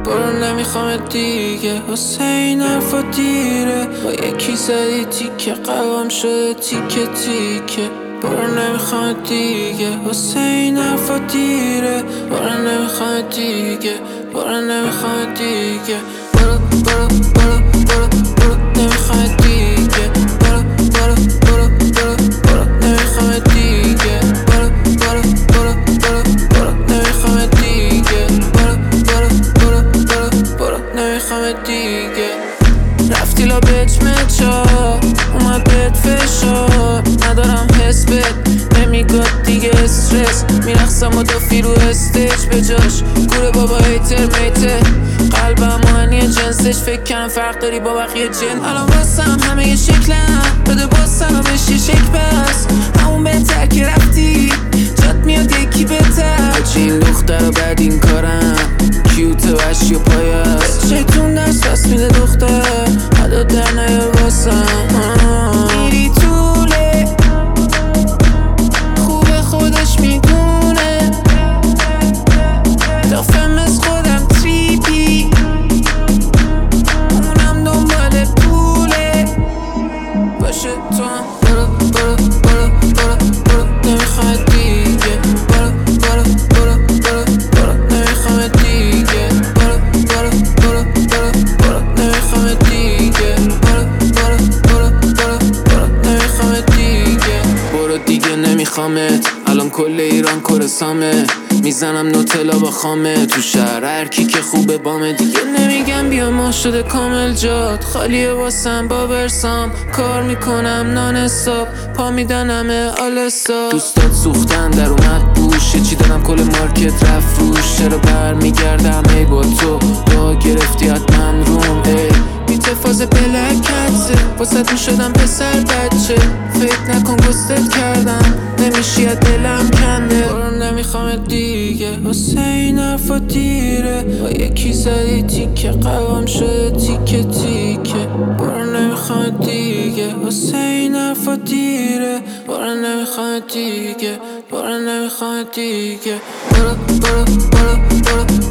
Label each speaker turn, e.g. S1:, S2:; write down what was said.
S1: برو نمیخوام دیگه حسین حرفا دیره با یکی زدی تیکه قلبم شده تیکه تیکه برو نمیخوام دیگه حسین حرفا دیره برو نمیخوام دیگه برو نمیخوام دیگه برو برو برو برو برو نمیخوام دیگه برو برو برو برو برو نمیخوام دیگه برو برو برو برو برو نمیخوام دیگه برو برو برو برو برو نمیخوام دیگه رفتی لا بچمچا اومد بهت فشار ندارم حس بهت نمیگاد دیگه استرس میرخصم و دافی رو استیج به جاش گوره بابا هیتر میته قلبم معنی جنسش فکر کنم فرق داری با بقیه جن الان واسم همه یه شکلم بده با سلامش یه شک بس همون بهتر که رفتی جات میاد یکی بهتر هرچی این دختر و بعد این کارم کیوت و اشی و پایست شیطون دست بس میده دختر حدا در نیار واسم میری طوله خوبه خودش میدونه دافم از خودم تریپی اونم دنبال پوله باشه تو هم برو برو برو برو برو نمیخوام دیگه برو برو برو برو برو نمیخوام دیگه برو برو برو برو برو نمیخوام دیگه برو برو برو برو برو نمیخوام دیگه برو دیگه نمیخوامت الان کل ایران کرسامه میزنم نوتلا با خامه تو شهر هر کی که خوبه بامه دیگه نمیگم بیا ما شده کامل جات خالیه واسم با برسام کار میکنم نان حساب پا میدن همه آلسا دوستات سوختن در اومد بوش چی دارم کل مارکت رفت روش چرا برمیگردم ای با تو با گرفتی حتما روم ای بیت فاز بلکتسه واسه میشدم پسر بچه فکر نکن گستت کردم نمیشی از دلم کنده برو نمیخوام دیگه حسین حرفا دیره با یکی زدی تیکه قلبم شده تیکه تیکه برو نمیخوام دیگه حسین حرفا دیره برو نمیخوام دیگه برو نمیخوام دیگه برو برو برو برو